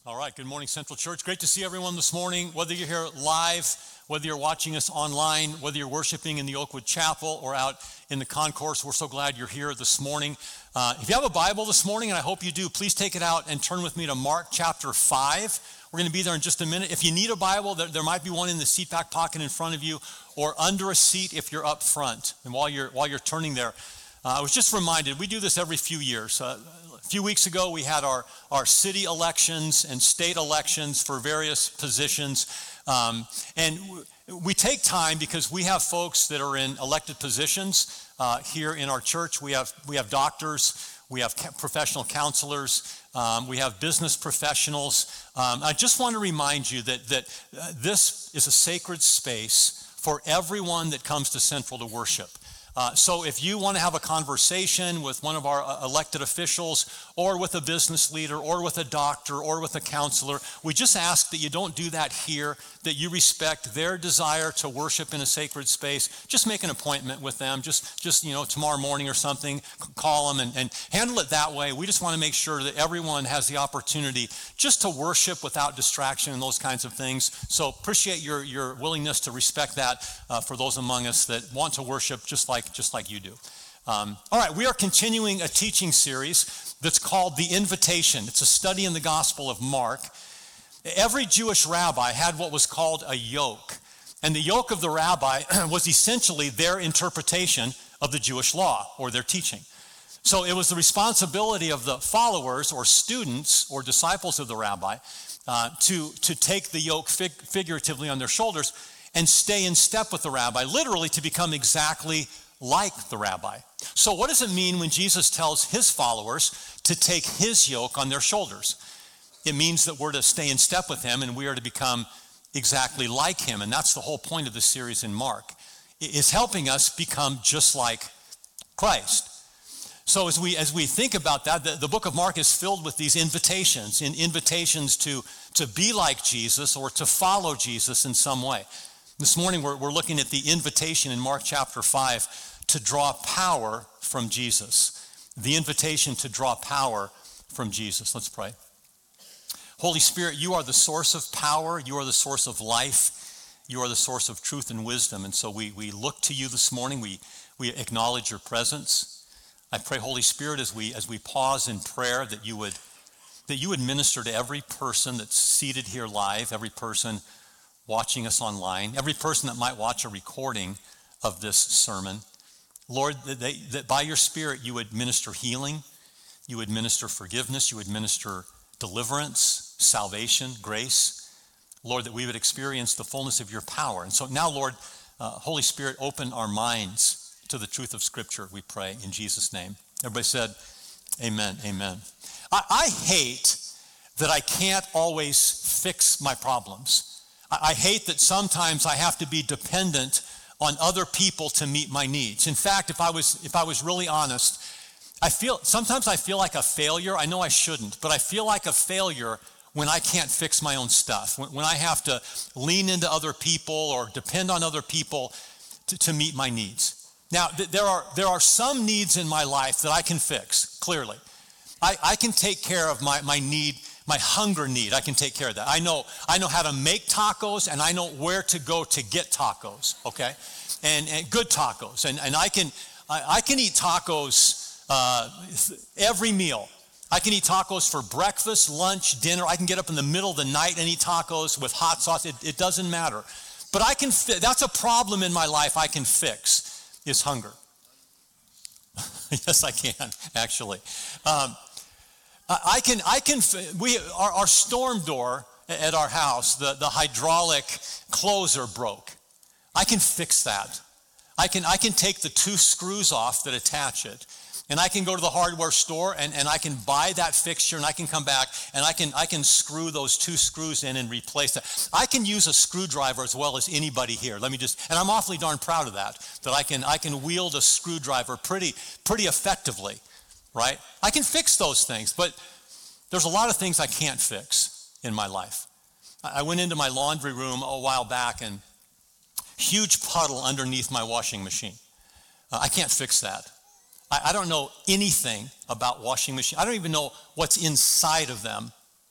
All right, good morning, Central Church. Great to see everyone this morning, whether you're here live, whether you're watching us online, whether you're worshiping in the Oakwood Chapel or out in the concourse. We're so glad you're here this morning. If you have a Bible this morning, and I hope you do, please take it out and turn with me to Mark chapter 5. We're going to be there in just a minute. If you need a Bible, there might be one in the seat back pocket in front of you or under a seat if you're up front. And while you're turning there, I was just reminded, we do this every few years. A few weeks ago, we had our city elections and state elections for various positions. And we take time because we have folks that are in elected positions here in our church. We have doctors, we have professional counselors, we have business professionals. I just want to remind you that this is a sacred space for everyone that comes to Central to worship. So if you want to have a conversation with one of our elected officials or with a business leader or with a doctor or with a counselor, we just ask that you don't do that here, that you respect their desire to worship in a sacred space. Just make an appointment with them, just tomorrow morning or something, call them and handle it that way. We just want to make sure that everyone has the opportunity just to worship without distraction and those kinds of things. So appreciate your willingness to respect that for those among us that want to worship just like you do. All right, we are continuing a teaching series that's called The Invitation. It's a study in the Gospel of Mark. Every Jewish rabbi had what was called a yoke. And the yoke of the rabbi was essentially their interpretation of the Jewish law or their teaching. So it was the responsibility of the followers or students or disciples of the rabbi to take the yoke figuratively on their shoulders and stay in step with the rabbi, literally to become exactly like the rabbi. So what does it mean when Jesus tells his followers to take his yoke on their shoulders? It means that we're to stay in step with him and we are to become exactly like him. And that's the whole point of this series in Mark, is helping us become just like Christ. So as we think about that, the book of Mark is filled with these invitations to be like Jesus or to follow Jesus in some way. This morning we're looking at the invitation in Mark chapter 5 to draw power from Jesus. The invitation to draw power from Jesus. Let's pray. Holy Spirit, you are the source of power. You are the source of life. You are the source of truth and wisdom. And so we look to you this morning. We acknowledge your presence. I pray, Holy Spirit, as we pause in prayer, that you would minister to every person that's seated here live, every person watching us online, every person that might watch a recording of this sermon. Lord, that by your Spirit you would minister healing, you would minister forgiveness, you would minister deliverance, salvation, grace. Lord, that we would experience the fullness of your power. And so now, Lord, Holy Spirit, open our minds to the truth of Scripture, we pray in Jesus' name. Everybody said, amen, amen. I hate that I can't always fix my problems. I hate that sometimes I have to be dependent on other people to meet my needs. In fact, if I was really honest, sometimes I feel like a failure. I know I shouldn't, but I feel like a failure when I can't fix my own stuff, when I have to lean into other people or depend on other people to meet my needs. Now, there are some needs in my life that I can fix, clearly. I can take care of my need, my hunger need. I can take care of that. I know how to make tacos, and I know where to go to get tacos, okay? And good tacos. And I can eat tacos every meal. I can eat tacos for breakfast, lunch, dinner. I can get up in the middle of the night and eat tacos with hot sauce. It doesn't matter. But that's a problem in my life I can fix, is hunger. Yes, I can, actually. Our storm door at our house, the hydraulic closer broke. I can fix that. I can take the 2 screws off that attach it, and I can go to the hardware store and I can buy that fixture, and I can come back and I can screw those 2 screws in and replace that. I can use a screwdriver as well as anybody here. And I'm awfully darn proud of that I can wield a screwdriver pretty effectively. Right? I can fix those things, but there's a lot of things I can't fix in my life. I went into my laundry room a while back and huge puddle underneath my washing machine. I can't fix that. I don't know anything about washing machines. I don't even know what's inside of them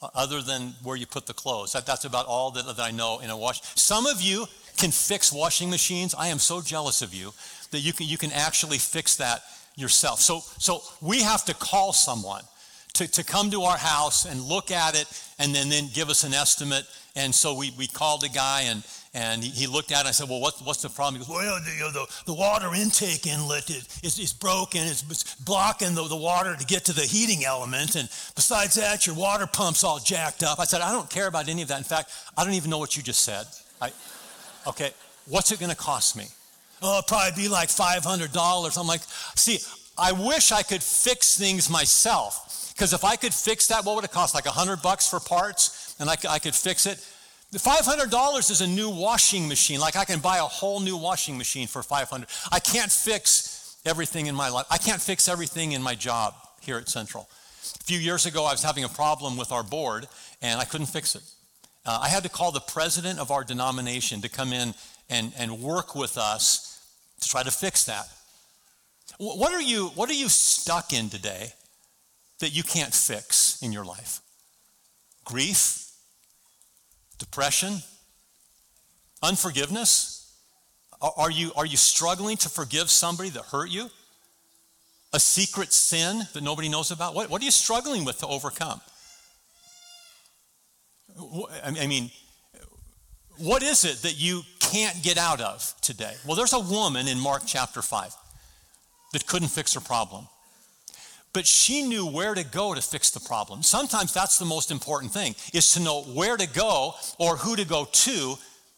other than where you put the clothes. That's about all that I know in a wash. Some of you can fix washing machines. I am so jealous of you that you can actually fix that yourself. So we have to call someone to come to our house and look at it and then give us an estimate. And so we called a guy and he looked at it and I said, well, what's the problem? He goes, well, the water intake inlet is broken. It's blocking the water to get to the heating element. And besides that, your water pump's all jacked up. I said, I don't care about any of that. In fact, I don't even know what you just said. Okay, what's it going to cost me? Oh, it'll probably be like $500. I'm like, see, I wish I could fix things myself. Because if I could fix that, what would it cost? Like $100 for parts? And I could fix it. The $500 is a new washing machine. Like I can buy a whole new washing machine for $500. I can't fix everything in my life. I can't fix everything in my job here at Central. A few years ago, I was having a problem with our board, and I couldn't fix it. I had to call the president of our denomination to come in and work with us to try to fix that. What are you stuck in today that you can't fix in your life? Grief? Depression? Unforgiveness? Are you struggling to forgive somebody that hurt you? A secret sin that nobody knows about? What are you struggling with to overcome? I mean, what is it that you can't get out of today? Well, there's a woman in Mark chapter 5 that couldn't fix her problem. But she knew where to go to fix the problem. Sometimes that's the most important thing, is to know where to go or who to go to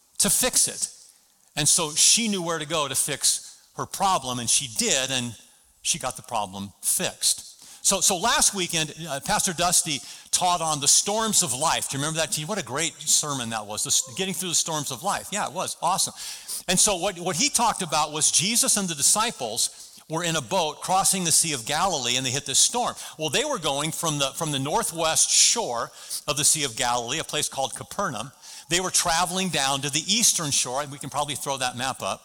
fix it. And so she knew where to go to fix her problem, and she did, and she got the problem fixed. So last weekend, Pastor Dusty taught on the storms of life. Do you remember that? What a great sermon that was, getting through the storms of life. Yeah, it was awesome. And so what he talked about was Jesus and the disciples were in a boat crossing the Sea of Galilee, and they hit this storm. Well, they were going from the northwest shore of the Sea of Galilee, a place called Capernaum. They were traveling down to the eastern shore, and we can probably throw that map up.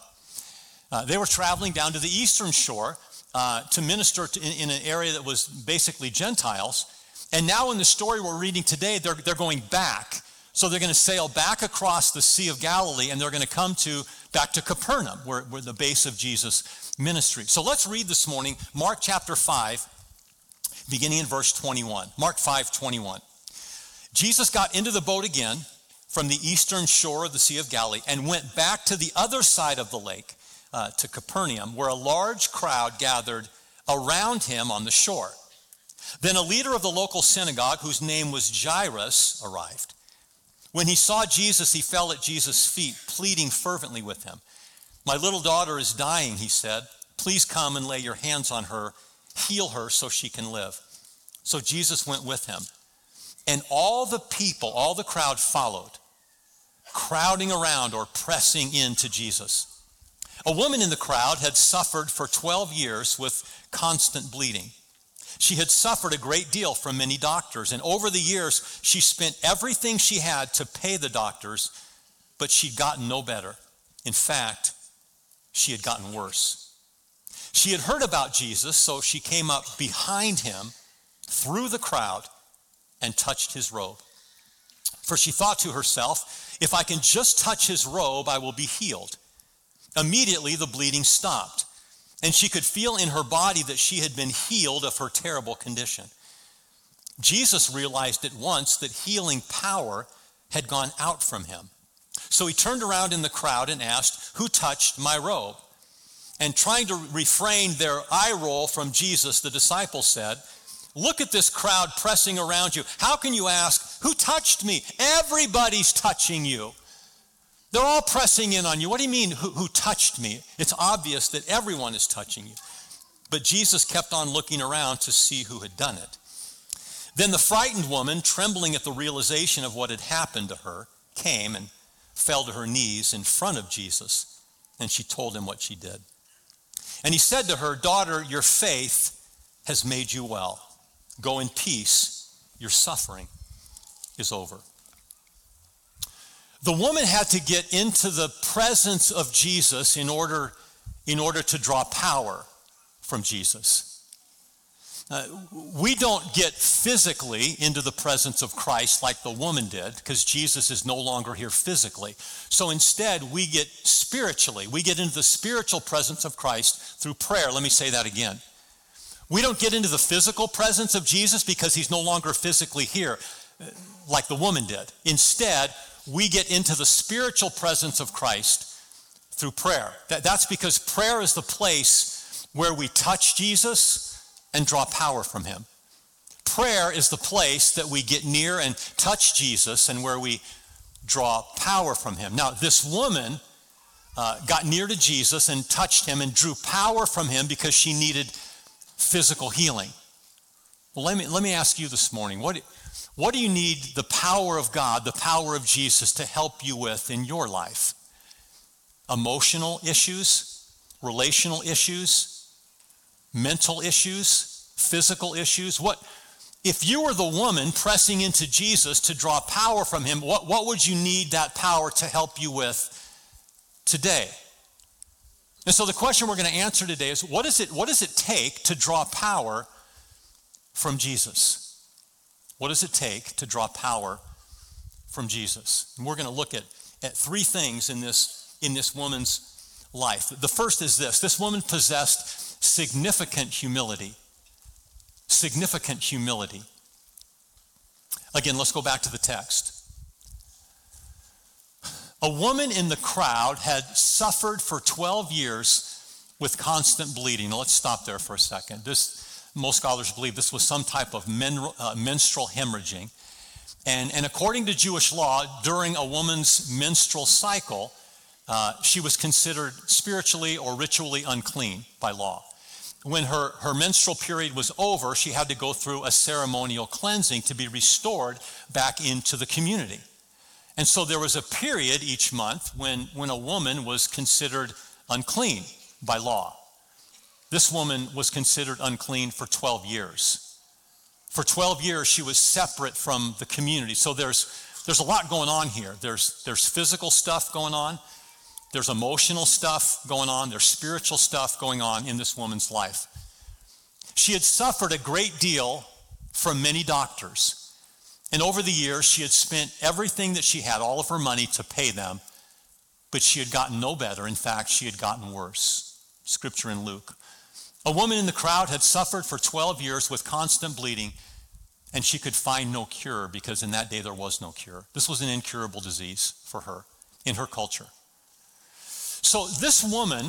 They were traveling down to the eastern shore to minister in an area that was basically Gentiles. And now in the story we're reading today, they're going back. So they're going to sail back across the Sea of Galilee, and they're going to come back to Capernaum, where the base of Jesus' ministry. So let's read this morning, Mark chapter 5, beginning in verse 21. Mark 5:21. Jesus got into the boat again from the eastern shore of the Sea of Galilee and went back to the other side of the lake, to Capernaum, where a large crowd gathered around him on the shore. Then a leader of the local synagogue, whose name was Jairus, arrived. When he saw Jesus, he fell at Jesus' feet, pleading fervently with him. My little daughter is dying, he said. Please come and lay your hands on her, heal her so she can live. So Jesus went with him. And all the people, all the crowd followed, crowding around or pressing into Jesus. A woman in the crowd had suffered for 12 years with constant bleeding. She had suffered a great deal from many doctors, and over the years, she spent everything she had to pay the doctors, but she'd gotten no better. In fact, she had gotten worse. She had heard about Jesus, so she came up behind him through the crowd and touched his robe. For she thought to herself, if I can just touch his robe, I will be healed. Immediately, the bleeding stopped, and she could feel in her body that she had been healed of her terrible condition. Jesus realized at once that healing power had gone out from him. So he turned around in the crowd and asked, who touched my robe? And trying to refrain their eye roll from Jesus, the disciples said, look at this crowd pressing around you. How can you ask, who touched me? Everybody's touching you. They're all pressing in on you. What do you mean, who touched me? It's obvious that everyone is touching you. But Jesus kept on looking around to see who had done it. Then the frightened woman, trembling at the realization of what had happened to her, came and fell to her knees in front of Jesus, and she told him what she did. And he said to her, daughter, your faith has made you well. Go in peace. Your suffering is over. The woman had to get into the presence of Jesus in order to draw power from Jesus. We don't get physically into the presence of Christ like the woman did, because Jesus is no longer here physically. So instead, we get spiritually. We get into the spiritual presence of Christ through prayer. Let me say that again. We don't get into the physical presence of Jesus because he's no longer physically here like the woman did. Instead, we get into the spiritual presence of Christ through prayer. That's because prayer is the place where we touch Jesus and draw power from him. Prayer is the place that we get near and touch Jesus and where we draw power from him. Now, this woman got near to Jesus and touched him and drew power from him because she needed physical healing. Well, let me ask you this morning, what do you need the power of God, the power of Jesus to help you with in your life? Emotional issues, relational issues, mental issues, physical issues? What if you were the woman pressing into Jesus to draw power from him, what would you need that power to help you with today? And so the question we're going to answer today is, what does it take to draw power from Jesus? What does it take to draw power from Jesus? And we're going to look at three things in this woman's life. The first is this woman possessed significant humility. Significant humility. Again, let's go back to the text. A woman in the crowd had suffered for 12 years with constant bleeding. Now, let's stop there for a second. Most scholars believe this was some type of menstrual hemorrhaging. And according to Jewish law, during a woman's menstrual cycle, she was considered spiritually or ritually unclean by law. When her menstrual period was over, she had to go through a ceremonial cleansing to be restored back into the community. And so there was a period each month when a woman was considered unclean by law. This woman was considered unclean for 12 years. For 12 years, she was separate from the community. So there's a lot going on here. There's physical stuff going on. There's emotional stuff going on. There's spiritual stuff going on in this woman's life. She had suffered a great deal from many doctors. And over the years, she had spent everything that she had, all of her money, to pay them. But she had gotten no better. In fact, she had gotten worse. Scripture in Luke. A woman in the crowd had suffered for 12 years with constant bleeding, and she could find no cure because in that day there was no cure. This was an incurable disease for her in her culture. So this woman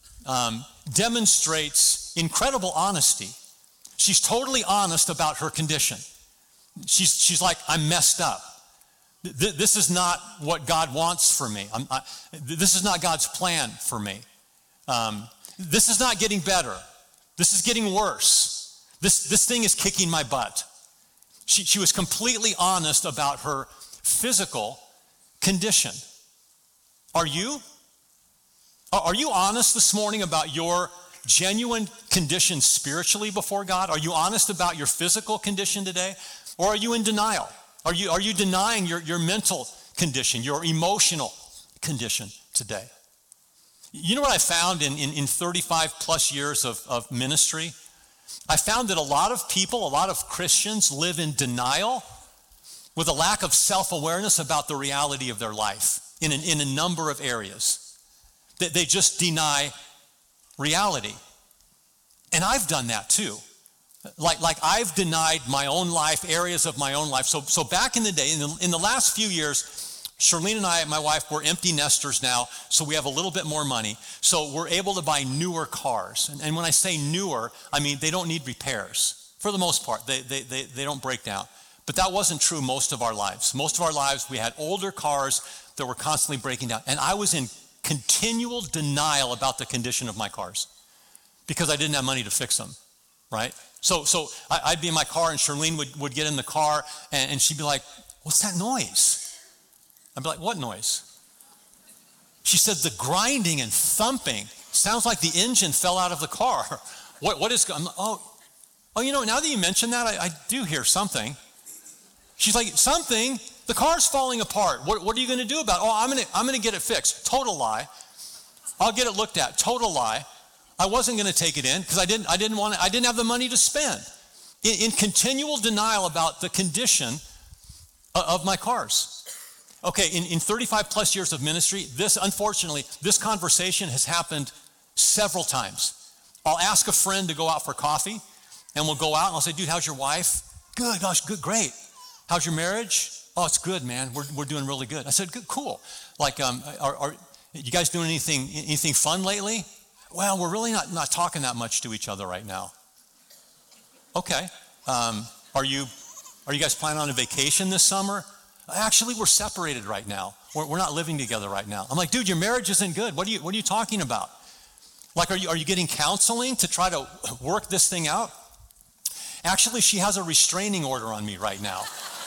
demonstrates incredible honesty. She's totally honest about her condition. She's like, I'm messed up. This is not what God wants for me. This is not God's plan for me. This is not getting better. This is getting worse. This thing is kicking my butt. She was completely honest about her physical condition. Are you? Are you honest this morning about your genuine condition spiritually before God? Are you honest about your physical condition today? Or are you in denial? Are you denying your mental condition, your emotional condition today? You know what I found in 35 plus years of ministry? I found that a lot of people, a lot of Christians live in denial with a lack of self-awareness about the reality of their life in a number of areas. They just deny reality. And I've done that too. Like I've denied my own life, areas of my own life. So back in the day, in the last few years, Charlene and I, my wife, we're empty nesters now, so we have a little bit more money. So we're able to buy newer cars. And when I say newer, I mean they don't need repairs. For the most part, they don't break down. But that wasn't true most of our lives. Most of our lives, we had older cars that were constantly breaking down. And I was in continual denial about the condition of my cars because I didn't have money to fix them, right? So I'd be in my car and Charlene would get in the car and she'd be like, what's that noise? I'd be like, what noise? She said, the grinding and thumping sounds like the engine fell out of the car. What is, I'm like, oh, you know, now that you mention that, I do hear something. She's like, something? The car's falling apart. What are you going to do about it? Oh, I'm going to get it fixed. Total lie. I'll get it looked at. Total lie. I wasn't going to take it in because I didn't have the money to spend. in continual denial about the condition of my cars. Okay, in 35 plus years of ministry, unfortunately, this conversation has happened several times. I'll ask a friend to go out for coffee, and we'll go out, and I'll say, dude, how's your wife? Good, gosh, good, great. How's your marriage? Oh, it's good, man. We're doing really good. I said, good, cool. Like, are you guys doing anything fun lately? Well, we're really not talking that much to each other right now. Okay. Are you guys planning on a vacation this summer? Actually, we're separated right now. We're not living together right now. I'm like, dude, your marriage isn't good. What are you talking about? Like, are you getting counseling to try to work this thing out? Actually, she has a restraining order on me right now.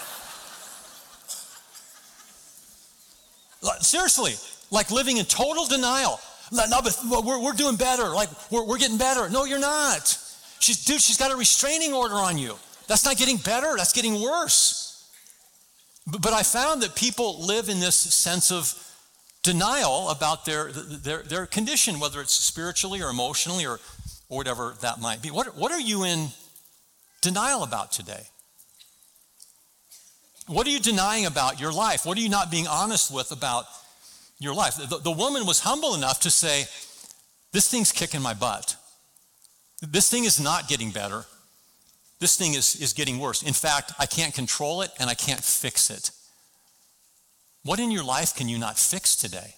Seriously, like living in total denial. No, but we're doing better. Like, we're getting better. No, you're not. She's got a restraining order on you. That's not getting better. That's getting worse. But I found that people live in this sense of denial about their condition, whether it's spiritually or emotionally or whatever that might be. What are you in denial about today? What are you denying about your life? What are you not being honest with about your life? The woman was humble enough to say, this thing's kicking my butt. This thing is not getting better. This thing is getting worse. In fact, I can't control it and I can't fix it. What in your life can you not fix today?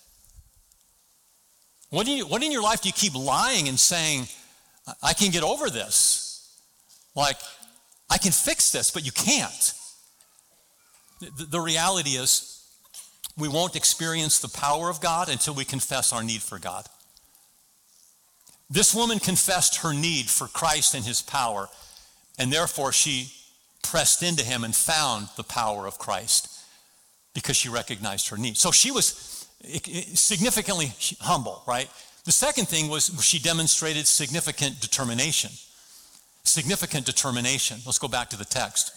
What in your life do you keep lying and saying, I can get over this? Like, I can fix this, but you can't. The reality is, we won't experience the power of God until we confess our need for God. This woman confessed her need for Christ and his power, and therefore she pressed into him and found the power of Christ because she recognized her need. So she was significantly humble, right? The second thing was she demonstrated significant determination. Significant determination. Let's go back to the text.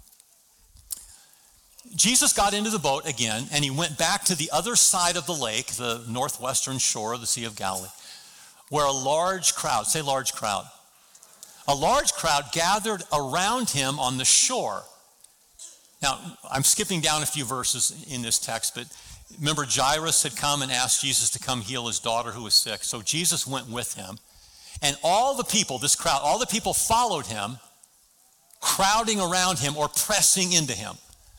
Jesus got into the boat again, and he went back to the other side of the lake, the northwestern shore of the Sea of Galilee, where a large crowd, say large crowd, a large crowd gathered around him on the shore. Now, I'm skipping down a few verses in this text, but remember Jairus had come and asked Jesus to come heal his daughter who was sick. So Jesus went with him, and all the people, this crowd, all the people followed him, crowding around him or pressing into him.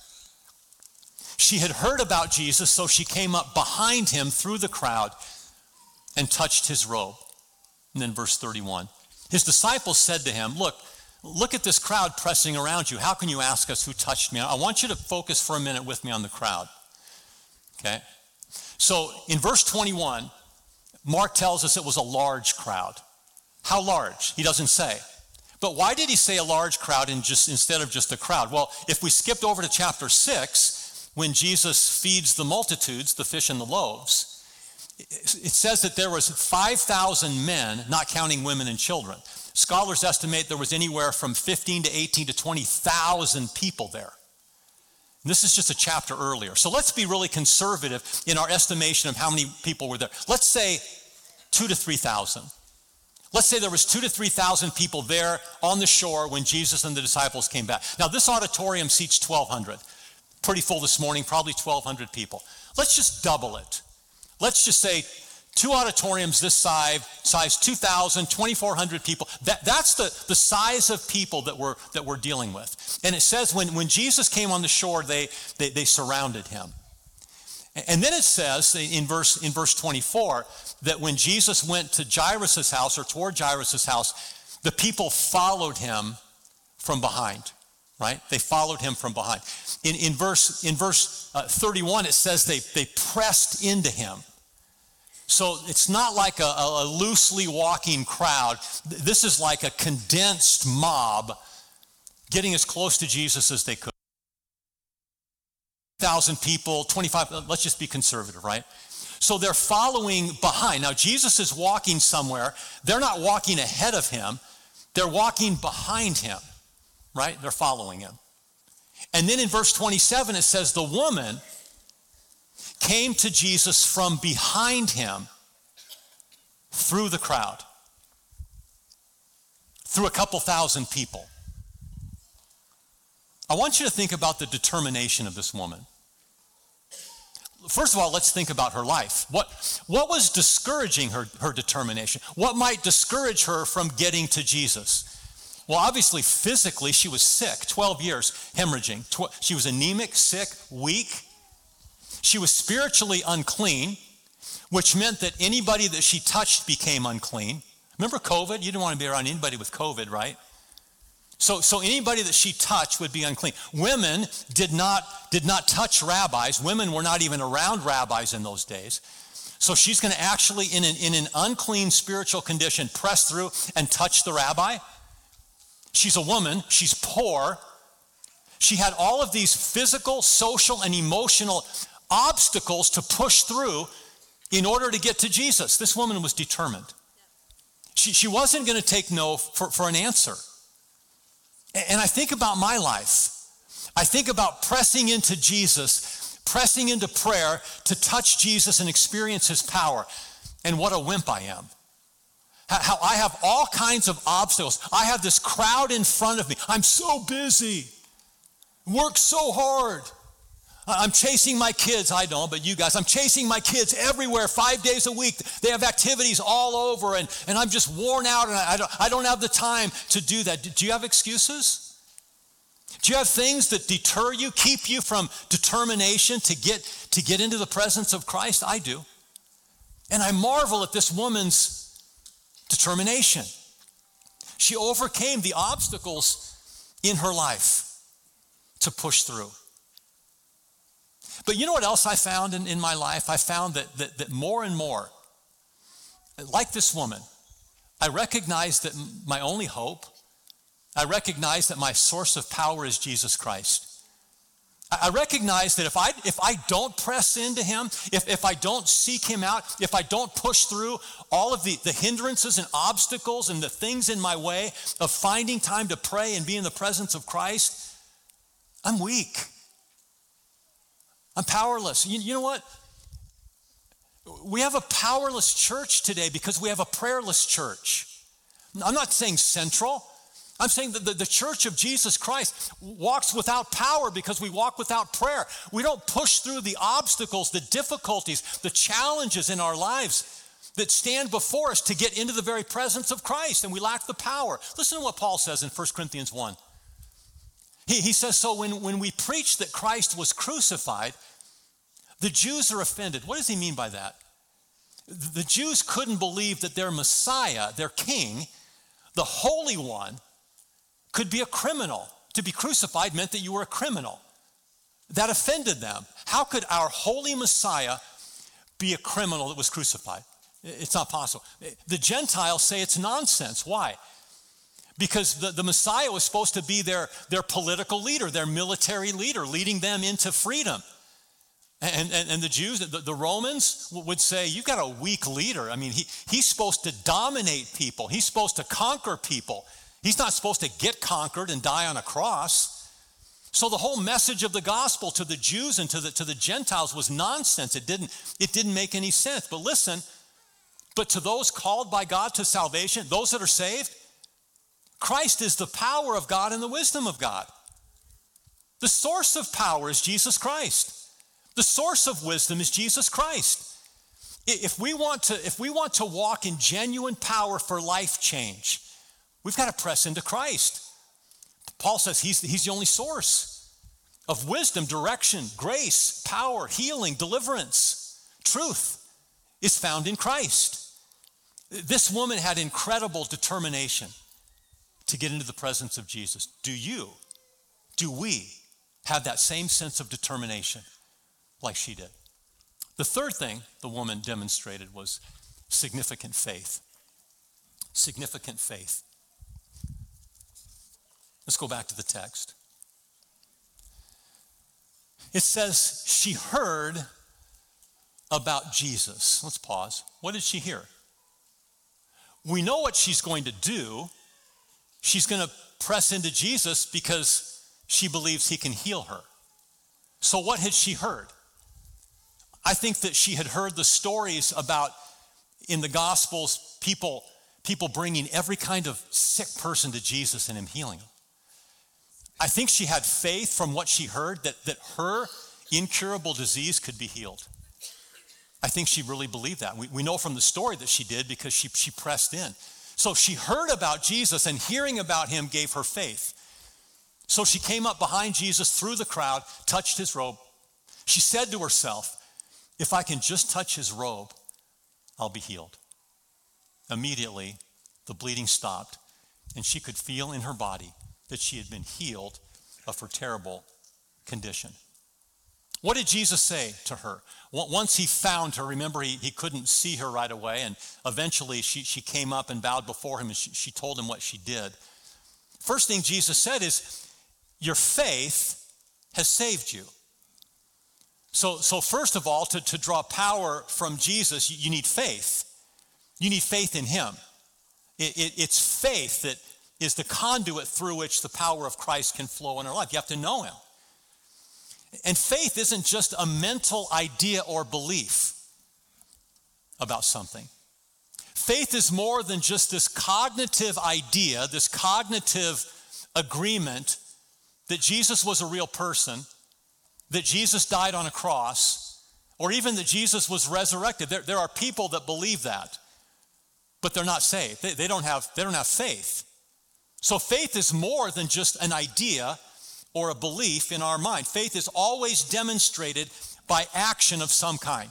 She had heard about Jesus, so she came up behind him through the crowd and touched his robe. And then verse 31. His disciples said to him, look at this crowd pressing around you. How can you ask us who touched me? I want you to focus for a minute with me on the crowd. Okay? So in verse 21, Mark tells us it was a large crowd. How large? He doesn't say. But why did he say a large crowd instead of just a crowd? Well, if we skipped over to chapter 6, when Jesus feeds the multitudes, the fish and the loaves, it says that there was 5,000 men, not counting women and children. Scholars estimate there was anywhere from 15 to 18 to 20,000 people there. And this is just a chapter earlier. So let's be really conservative in our estimation of how many people were there. Let's say 2,000 to 3,000. Let's say there was 2,000 to 3,000 people there on the shore when Jesus and the disciples came back. Now this auditorium seats 1,200. Pretty full this morning, probably 1,200 people. Let's just double it. Let's just say 2 auditoriums this size 2,000, 2,400 people. That's the size of people that we're dealing with. And it says when Jesus came on the shore, they surrounded him. And then it says in verse 24 that when Jesus went to Jairus' house or toward Jairus' house, the people followed him from behind. Right? They followed him from behind. In verse 31, it says they pressed into him. So it's not like a loosely walking crowd. This is like a condensed mob getting as close to Jesus as they could. 1,000 people, 25, let's just be conservative, right? So they're following behind. Now Jesus is walking somewhere. They're not walking ahead of him. They're walking behind him. Right? They're following him. And then in verse 27, it says the woman came to Jesus from behind him through the crowd, through a couple thousand people. I want you to think about the determination of this woman. First of all, let's think about her life. What was discouraging her determination? What might discourage her from getting to Jesus? Well, obviously, physically, she was sick, 12 years, hemorrhaging. She was anemic, sick, weak. She was spiritually unclean, which meant that anybody that she touched became unclean. Remember COVID? You didn't want to be around anybody with COVID, right? So anybody that she touched would be unclean. Women did not touch rabbis. Women were not even around rabbis in those days. So she's going to actually, in an unclean spiritual condition, press through and touch the rabbi. She's a woman. She's poor. She had all of these physical, social, and emotional obstacles to push through in order to get to Jesus. This woman was determined. She wasn't going to take no for an answer. And I think about my life. I think about pressing into Jesus, pressing into prayer to touch Jesus and experience his power. And what a wimp I am. How I have all kinds of obstacles. I have this crowd in front of me. I'm so busy. Work so hard. I'm chasing my kids. I don't, but you guys. I'm chasing my kids everywhere 5 days a week. They have activities all over, and I'm just worn out, and I don't have the time to do that. Do you have excuses? Do you have things that deter you, keep you from determination to get into the presence of Christ? I do. And I marvel at this woman's determination. She overcame the obstacles in her life to push through. But you know what else I found in my life? I found that more and more, like this woman, I recognize that my only hope, I recognize that my source of power is Jesus Christ. I recognize that if I don't press into him, if I don't seek him out, if I don't push through all of the hindrances and obstacles and the things in my way of finding time to pray and be in the presence of Christ, I'm weak. I'm powerless. You know what? We have a powerless church today because we have a prayerless church. I'm not saying central. I'm saying that the church of Jesus Christ walks without power because we walk without prayer. We don't push through the obstacles, the difficulties, the challenges in our lives that stand before us to get into the very presence of Christ, and we lack the power. Listen to what Paul says in 1 Corinthians 1. He says, so when we preach that Christ was crucified, the Jews are offended. What does he mean by that? The Jews couldn't believe that their Messiah, their king, the Holy One, could be a criminal. To be crucified meant that you were a criminal. That offended them. How could our holy Messiah be a criminal that was crucified? It's not possible. The Gentiles say it's nonsense. Why? Because the Messiah was supposed to be their political leader, their military leader, leading them into freedom. And the Jews, the Romans would say, you've got a weak leader. I mean, he's supposed to dominate people. He's supposed to conquer people. He's not supposed to get conquered and die on a cross. So the whole message of the gospel to the Jews and to the Gentiles was nonsense. It didn't make any sense. But listen, but to those called by God to salvation, those that are saved, Christ is the power of God and the wisdom of God. The source of power is Jesus Christ. The source of wisdom is Jesus Christ. If we want to walk in genuine power for life change, we've got to press into Christ. Paul says he's the only source of wisdom, direction, grace, power, healing, deliverance. Truth is found in Christ. This woman had incredible determination to get into the presence of Jesus. Do we have that same sense of determination like she did? The third thing the woman demonstrated was significant faith. Significant faith. Let's go back to the text. It says she heard about Jesus. Let's pause. What did she hear? We know what she's going to do. She's going to press into Jesus because she believes he can heal her. So what had she heard? I think that she had heard the stories about, in the Gospels, people bringing every kind of sick person to Jesus and him healing them. I think she had faith from what she heard that her incurable disease could be healed. I think she really believed that. We know from the story that she did because she pressed in. So she heard about Jesus, and hearing about him gave her faith. So she came up behind Jesus through the crowd, touched his robe. She said to herself, if I can just touch his robe, I'll be healed. Immediately, the bleeding stopped, and she could feel in her body that she had been healed of her terrible condition. What did Jesus say to her? Once he found her, remember he couldn't see her right away, and eventually she came up and bowed before him, and she told him what she did. First thing Jesus said is, your faith has saved you. So first of all, to draw power from Jesus, you need faith. You need faith in him. It's faith that is the conduit through which the power of Christ can flow in our life. You have to know him. And faith isn't just a mental idea or belief about something. Faith is more than just this cognitive idea, this cognitive agreement that Jesus was a real person, that Jesus died on a cross, or even that Jesus was resurrected. There are people that believe that, but they're not saved. They don't have faith. So faith is more than just an idea or a belief in our mind. Faith is always demonstrated by action of some kind.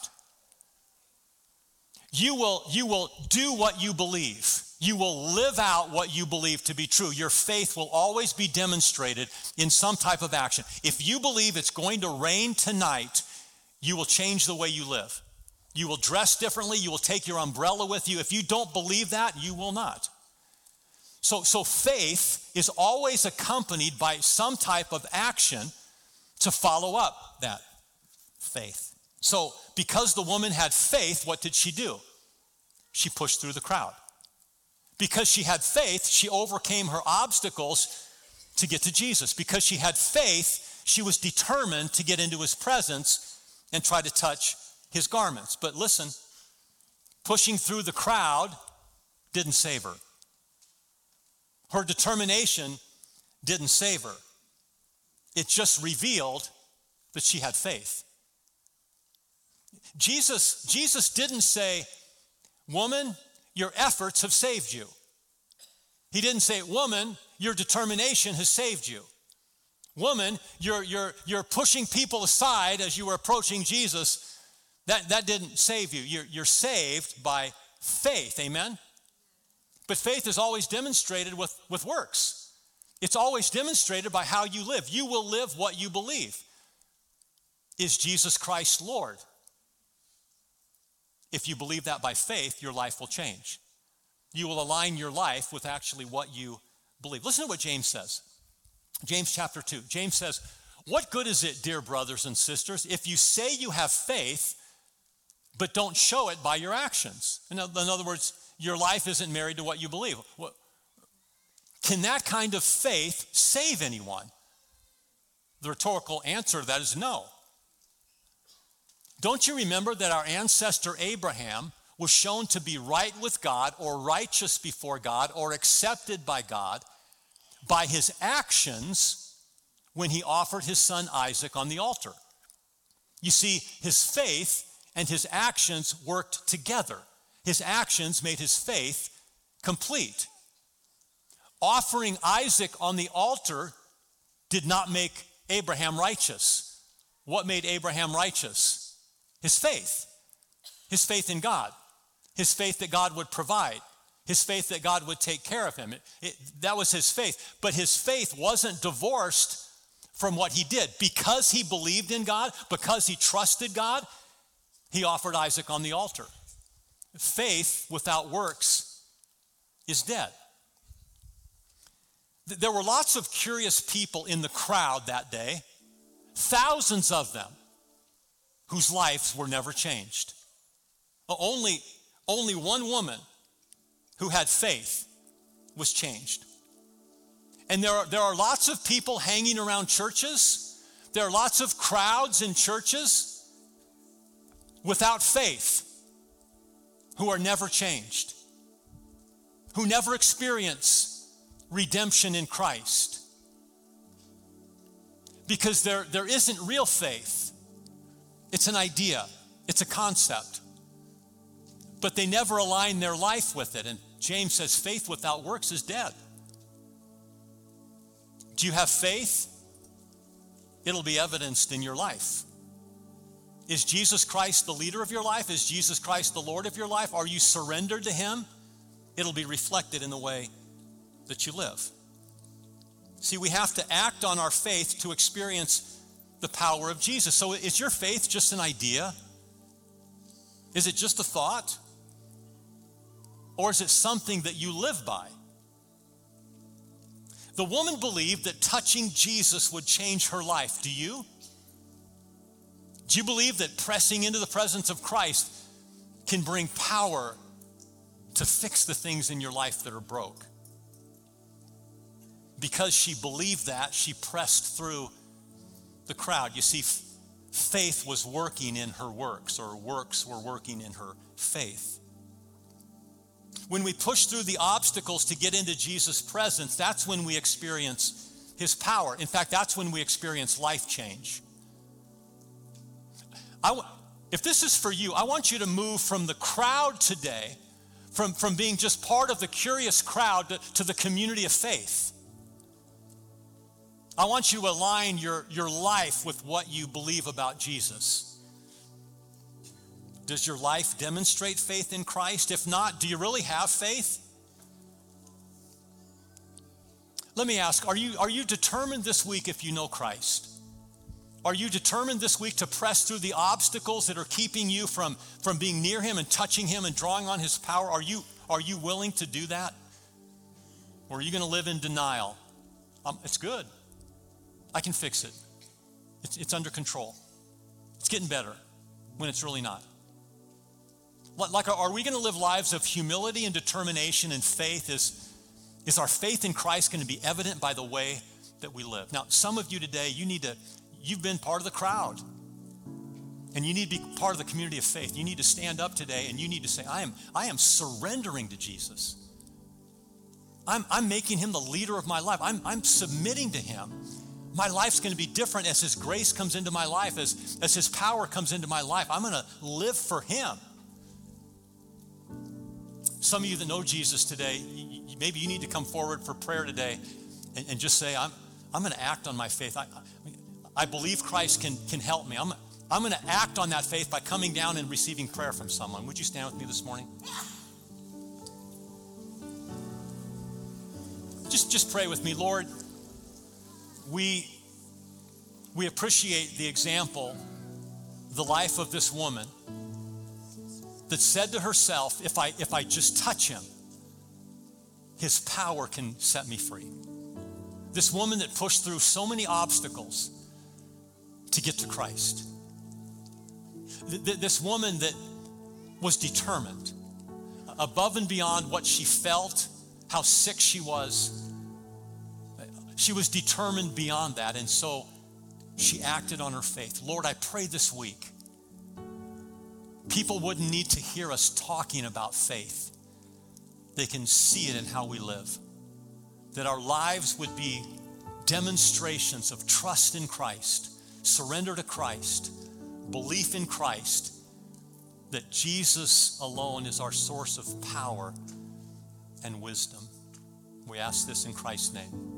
You will do what you believe. You will live out what you believe to be true. Your faith will always be demonstrated in some type of action. If you believe it's going to rain tonight, you will change the way you live. You will dress differently. You will take your umbrella with you. If you don't believe that, you will not. So faith is always accompanied by some type of action to follow up that faith. So because the woman had faith, what did she do? She pushed through the crowd. Because she had faith, she overcame her obstacles to get to Jesus. Because she had faith, she was determined to get into his presence and try to touch his garments. But listen, pushing through the crowd didn't save her. Her determination didn't save her. It just revealed that she had faith. Jesus didn't say, woman, your efforts have saved you. He didn't say, woman, your determination has saved you. Woman, you're pushing people aside as you were approaching Jesus. That didn't save you. You're saved by faith, amen? But faith is always demonstrated with works. It's always demonstrated by how you live. You will live what you believe. Is Jesus Christ Lord? If you believe that by faith, your life will change. You will align your life with actually what you believe. Listen to what James says. James chapter 2. James says, what good is it, dear brothers and sisters, if you say you have faith, but don't show it by your actions? In other words, your life isn't married to what you believe. Can that kind of faith save anyone? The rhetorical answer to that is no. Don't you remember that our ancestor Abraham was shown to be right with God or righteous before God or accepted by God by his actions when he offered his son Isaac on the altar? You see, his faith and his actions worked together. His actions made his faith complete. Offering Isaac on the altar did not make Abraham righteous. What made Abraham righteous? His faith. His faith in God. His faith that God would provide. His faith that God would take care of him. That was his faith. But his faith wasn't divorced from what he did. Because he believed in God, because he trusted God, he offered Isaac on the altar. Faith without works is dead. There were lots of curious people in the crowd that day, thousands of them, whose lives were never changed. Only one woman who had faith was changed. And there are lots of people hanging around churches. There are lots of crowds in churches without faith who are never changed, who never experience redemption in Christ. because there isn't real faith. It's an idea. It's a concept. But they never align their life with it. And James says faith without works is dead. Do you have faith? It'll be evidenced in your life. Is Jesus Christ the leader of your life? Is Jesus Christ the Lord of your life? Are you surrendered to him? It'll be reflected in the way that you live. See, we have to act on our faith to experience the power of Jesus. So is your faith just an idea? Is it just a thought? Or is it something that you live by? The woman believed that touching Jesus would change her life. Do you? Do you believe that pressing into the presence of Christ can bring power to fix the things in your life that are broke? Because she believed that, she pressed through the crowd. You see, faith was working in her works, or works were working in her faith. When we push through the obstacles to get into Jesus' presence, that's when we experience his power. In fact, that's when we experience life change. If this is for you, I want you to move from the crowd today, from being just part of the curious crowd to the community of faith. I want you to align your life with what you believe about Jesus. Does your life demonstrate faith in Christ? If not, do you really have faith? Let me ask, are you determined this week if you know Christ? Are you determined this week to press through the obstacles that are keeping you from being near him and touching him and drawing on his power? Are you willing to do that? Or are you going to live in denial? It's good. I can fix it. It's under control. It's getting better when it's really not. Are we going to live lives of humility and determination and faith? Is our faith in Christ going to be evident by the way that we live? Now, some of you today, you've been part of the crowd, and you need to be part of the community of faith. You need to stand up today and you need to say, I am surrendering to Jesus. I'm making him the leader of my life. I'm submitting to him. My life's going to be different as his grace comes into my life, as his power comes into my life. I'm going to live for him. Some of you that know Jesus today, maybe you need to come forward for prayer today and just say, I'm going to act on my faith. I believe Christ can help me. I'm going to act on that faith by coming down and receiving prayer from someone. Would you stand with me this morning? Just pray with me. Lord, we appreciate the example, the life of this woman that said to herself, if I just touch him, his power can set me free. This woman that pushed through so many obstacles to get to Christ. This woman that was determined above and beyond what she felt, how sick she was. She was determined beyond that, and so she acted on her faith. Lord, I pray this week, people wouldn't need to hear us talking about faith. They can see it in how we live. That our lives would be demonstrations of trust in Christ, surrender to Christ, belief in Christ, that Jesus alone is our source of power and wisdom. We ask this in Christ's name.